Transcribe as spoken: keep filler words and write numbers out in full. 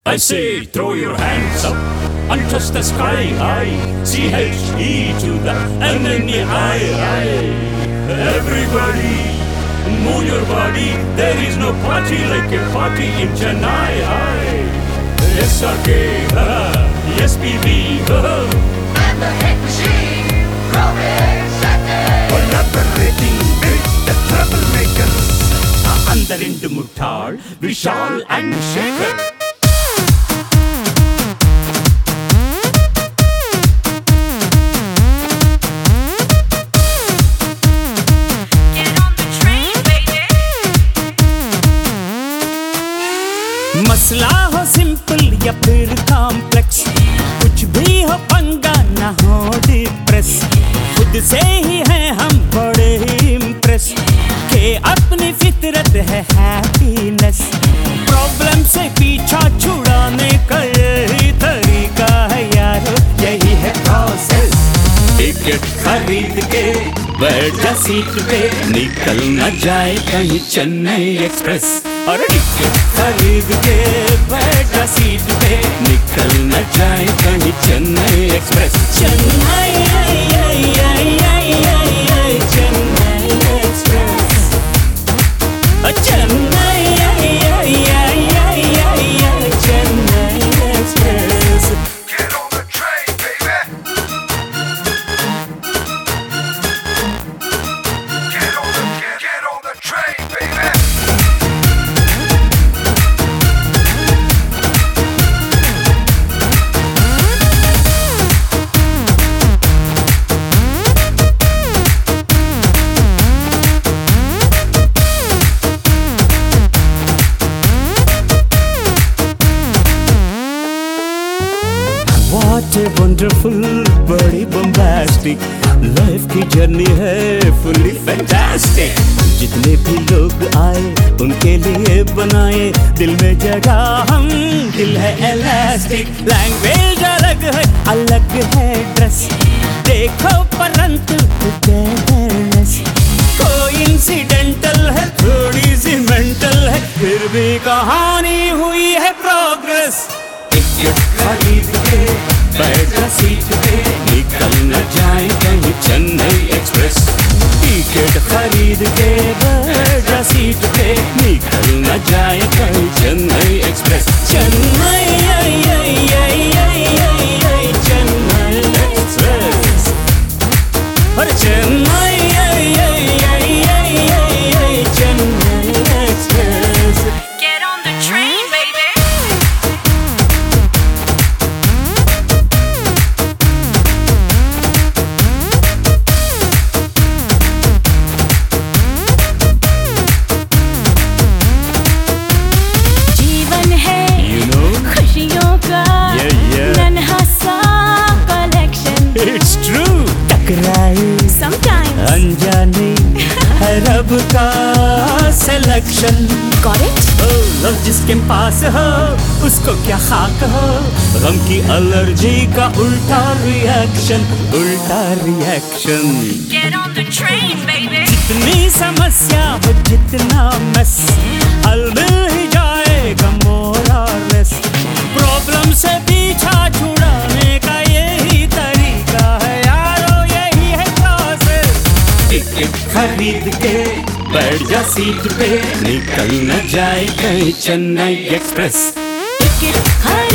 I say, throw your hands up and touch the sky high. C H E to the N N E I. Everybody, move your body. There is no party like a party in Chennai. S R K, S P B, and the hit machine, Robin Satin. collaborating with the troublemakers. Andarindu Muttal, Vishal and Shekhar. मसला हो simple या फिर complex, कुछ भी हो पंगा ना हो डिप्रेस, खुद से ही हैं हम बड़े ही इम्प्रेस के अपनी फितरत है हैप्पीनेस। प्रॉब्लम से पीछा छुड़ाने का यही तरीका है यारो, यही है प्रोसेस। टिकट खरीद के बैठ जा सीट पे, निकल न जाए कहीं चेन्नई एक्सप्रेस। और टिकट खरीद के बैठ जा सीट पे, निकल न जाए कहीं Chennai express. Chennai Chennai express, Chennai Chennai express. Get on the train, baby. Get on the get, get on the train, baby. What a wonderful, बड़ी bombastic लाइफ की जर्नी है, fully fantastic। जितने भी लोग आए उनके लिए बनाए दिल में जगह हम, दिल है elastic। लैंग्वेज अलग है, अलग है ड्रेस, देखो परंतु togetherness। कोइंसिडेंटल है, थोड़ी सी मेंटल है, फिर भी कहानी हुई है प्रोग्रेस। टिकट खरीद के बैठ जा सीट पे, निकल न जाए कहीं चेन्नई एक्सप्रेस। टिकट खरीद के बैठ जा सीट पे, निकल न जाए कहीं चेन्नई एक्सप्रेस। चेन्नई चेन्नई एक्सप्रेस, और Chennai Chennai express. Get on the train, baby. जीवन है You know, खुशियों का Yeah, yeah. नन्हा सा collection. it's true। टकराए Sometimes. अनजाने है रब का सिलेक्शन। Got it? लव जिसके पास हो उसको क्या खाक हो, गम की एलर्जी का उल्टा रिएक्शन, उल्टा reaction. Get on the train, baby. जितनी समस्या हो जितना मस, हल मिल ही जाएगा मोर और लेस। प्रॉब्लम से पीछा छुड़ाने का यही तरीका है यारो, यही है प्रोसेस। टिकट खरीद के बैठ जा सीट पे, निकल न जाए कहीं चेन्नई एक्सप्रेस। Ticket